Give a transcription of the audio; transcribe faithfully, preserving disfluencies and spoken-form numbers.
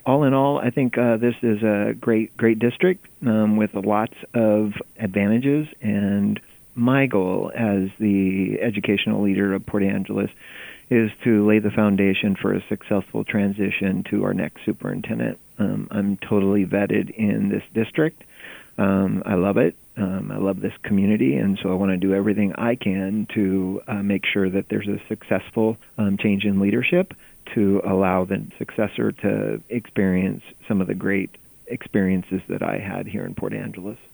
all in all, I think uh, this is a great, great district um, with lots of advantages. And my goal as the educational leader of Port Angeles is to lay the foundation for a successful transition to our next superintendent. Um, I'm totally vetted in this district. Um, I love it. Um, I love this community, and so I want to do everything I can to uh, make sure that there's a successful um, change in leadership to allow the successor to experience some of the great experiences that I had here in Port Angeles.